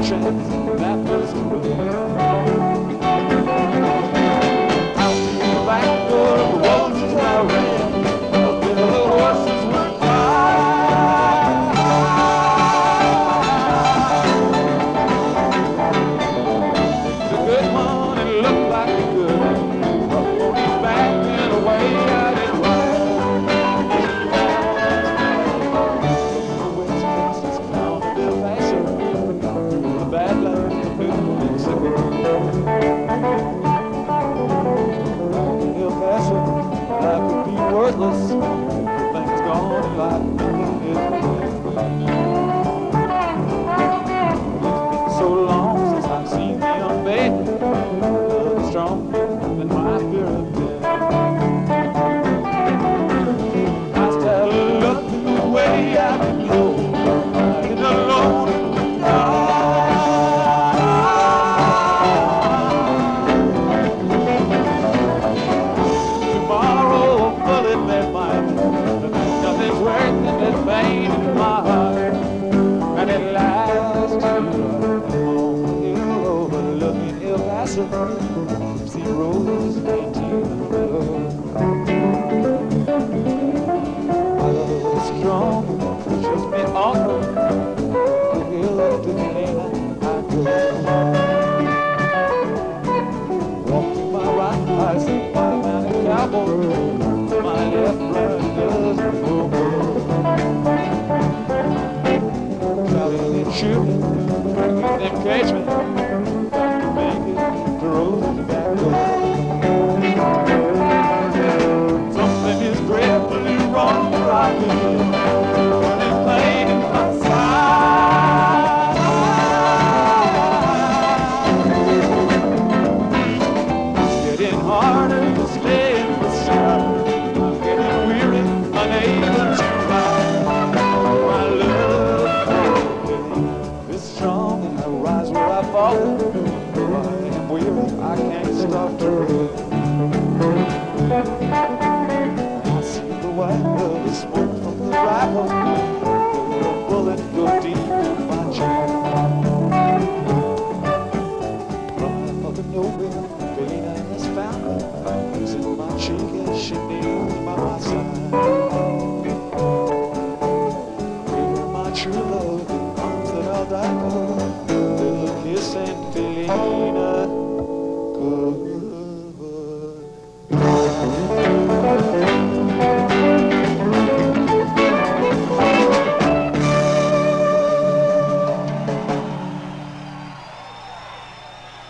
chance that was true. Out to the back door of the roses I ran, where the horses would fly. The good one, it looked like a good one, up on his back and away I did ride. The West Texas County Del Paso, the Badlands of New Mexico. El Paso, life could be worthless, everything's gone in life, nothing is it's been so long since I've seen the young baby, love is stronger than my fear of death. I still look the way I can go, lying alone in the dark. Tomorrow a bullet may find me, nothing's worse than this pain in my heart, and it lies to on the hill overlooking El Paso. See roses and tears. My love is strong, just me offer the hill up to Canaan I go. Walk to my right, I see my mounted cowboy. My left blood doesn't go. Shouting and shooting, them catch me. Got to make it to Rose's back door. Something is dreadfully wrong where I live. Burning pain in my side. It's getting harder to stay in the sun. I'm getting weary, unable to ride. My love is strong and I rise where I fall. Though I am weary, I can't stop to run. I see the white of the smoke from the rifle. The bullet go deep in my chest. Crying for the Nobel, Belina has found me. Kissing my cheek as she kneels by my side. Give her my true love, the arms that I'll die for. Little kiss and Belina, good.